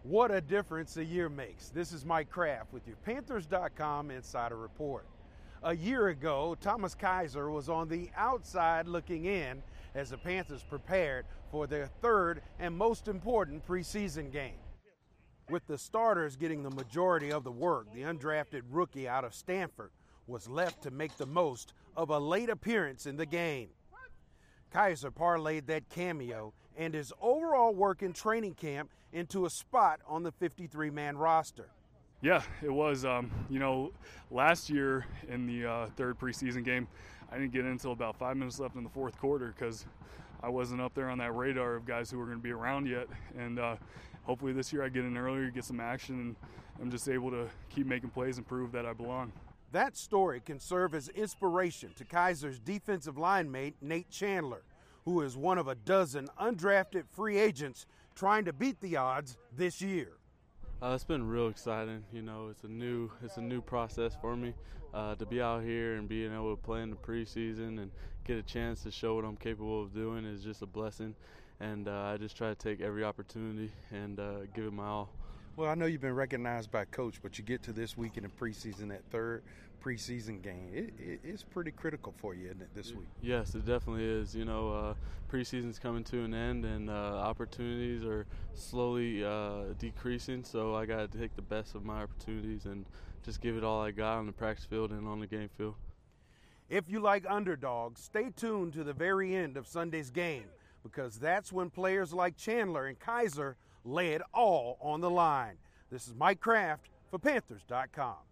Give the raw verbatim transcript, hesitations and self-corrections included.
What a difference a year makes. This is Mike Kraft with your Panthers dot com Insider Report. A year ago, Thomas Kaiser was on the outside looking in as the Panthers prepared for their third and most important preseason game. With the starters getting the majority of the work, the undrafted rookie out of Stanford was left to make the most of a late appearance in the game. Kaiser parlayed that cameo and his overall work in training camp into a spot on the fifty-three man roster. Yeah, it was. Um, you know, last year in the uh, third preseason game, I didn't get in until about five minutes left in the fourth quarter because I wasn't up there on that radar of guys who were going to be around yet. And uh, hopefully this year I get in earlier, get some action, and I'm just able to keep making plays and prove that I belong. That story can serve as inspiration to Kaiser's defensive line mate, Nate Chandler, who is one of a dozen undrafted free agents trying to beat the odds this year. Uh, it's been real exciting. You know, it's a new it's a new process for me uh, to be out here and being able to play in the preseason and get a chance to show what I'm capable of doing is just a blessing. And uh, I just try to take every opportunity and uh, give it my all. Well, I know you've been recognized by Coach, but you get to this week in the preseason, that third preseason game. It, it, it's pretty critical for you, isn't it, this week? Yes, it definitely is. You know, uh, preseason's coming to an end, and uh, opportunities are slowly uh, decreasing, so I got to take the best of my opportunities and just give it all I got on the practice field and on the game field. If you like underdogs, stay tuned to the very end of Sunday's game, because that's when players like Chandler and Kaiser lay it all on the line. This is Mike Kraft for Panthers dot com.